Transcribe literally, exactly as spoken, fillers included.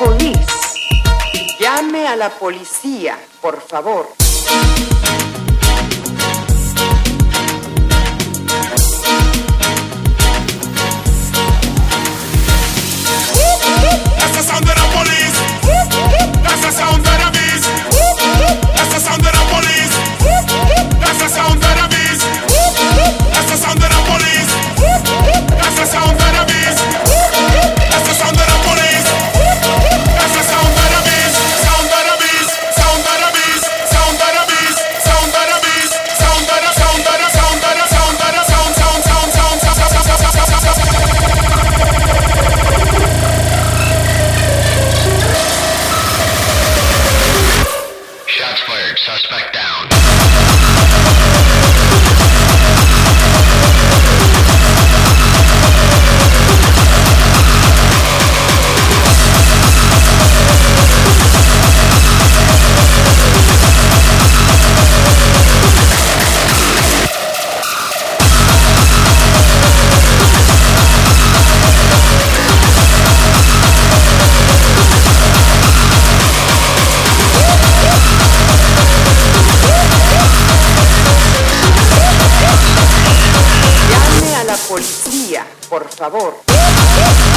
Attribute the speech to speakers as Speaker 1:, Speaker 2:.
Speaker 1: Police. Llame a la policía, por favor.
Speaker 2: That's the sound of the police. That's the sound of the beast. That's the sound of the police. That's the sound of the beast. That's the sound of the police. That's the sound of the beast. That's the sound of the police. That's the sound of the beast. Sound of the beast. Sound of the beast. Sound of the beast. Sound of the beast. Sound of the sound of the sound of the sound of the sound sound sound sound sound sound sound sound.
Speaker 3: Shots fired. Suspect down.
Speaker 1: Llame a la policía, por favor.